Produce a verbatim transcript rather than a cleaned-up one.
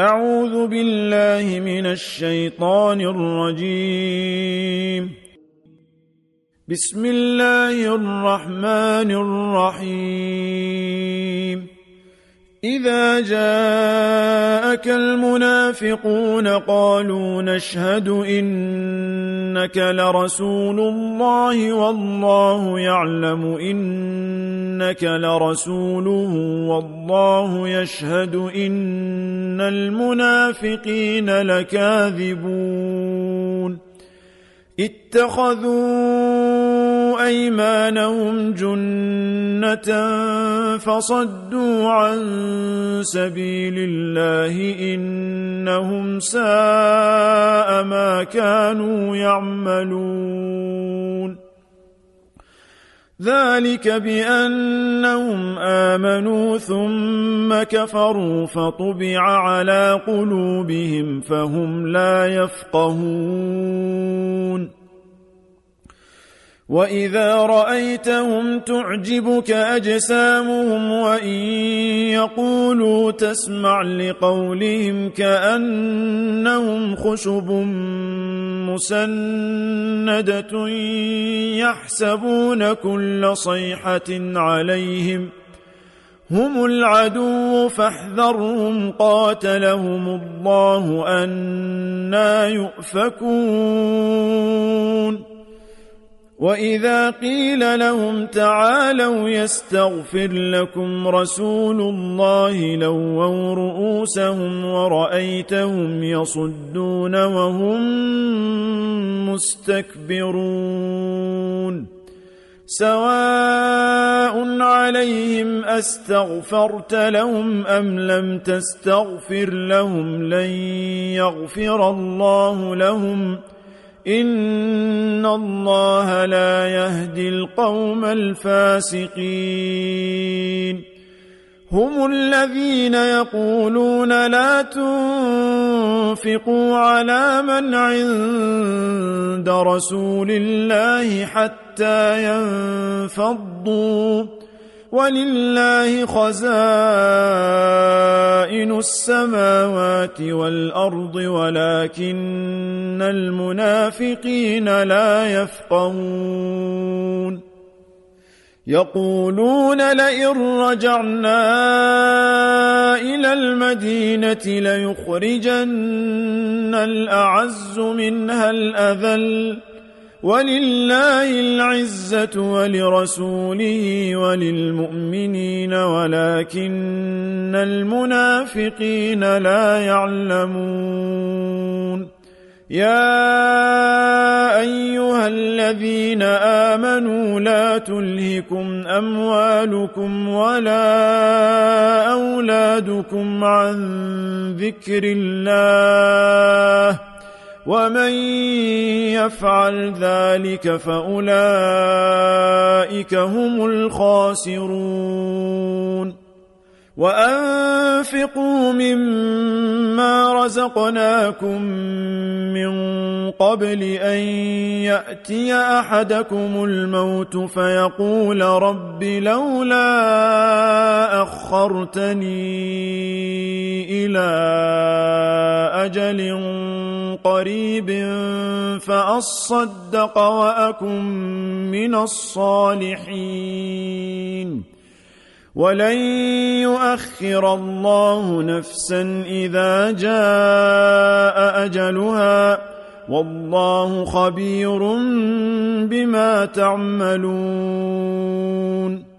أعوذ بالله من الشيطان الرجيم. بسم الله الرحمن الرحيم. إذا جاءك المنافقون قالوا نشهد إنك لرسول الله والله يعلم إنك لرسوله والله يشهد إن المنافقين لكاذبون. اتخذوا أيمانهم جنة فصدوا عن سبيل الله إنهم ساء ما كانوا يعملون. ذلك بأنهم آمنوا ثم كفروا فطبع على قلوبهم فهم لا يفقهون. وإذا رأيتهم تعجبك أجسامهم وإن يقولوا تسمع لقولهم كأنهم خشب مسندة يحسبون كل صيحة عليهم هم العدو فاحذرهم قاتلهم الله أنى يؤفكون. وإذا قيل لهم تعالوا يستغفر لكم رسول الله لووا رؤوسهم ورأيتهم يصدون وهم مستكبرون. سواء عليهم أستغفرت لهم أم لم تستغفر لهم لن يغفر الله لهم إن الله لا يهدي القوم الفاسقين. هم الذين يقولون لا تنفقوا على من عند رسول الله حتى ينفضوا ولله خزائن السماوات والأرض ولكن المنافقين لا يفقهون. يقولون لئن رجعنا إلى المدينة ليخرجن الأعز منها الأذل ولله العزة ولرسوله وللمؤمنين ولكن المنافقين لا يعلمون. يا أيها الذين آمنوا لا تلهكم أموالكم ولا أولادكم عن ذكر الله ومن يفعل ذلك فأولئك هم الخاسرون. وأنفقوا مما رزقناكم من قبل أن يأتي أحدكم الموت فيقول رب لولا أخرتني إلى أجل قريب فأصدق وأكن من الصالحين ولن يؤخر الله نفسا إذا جاء أجلها والله خبير بما تعملون.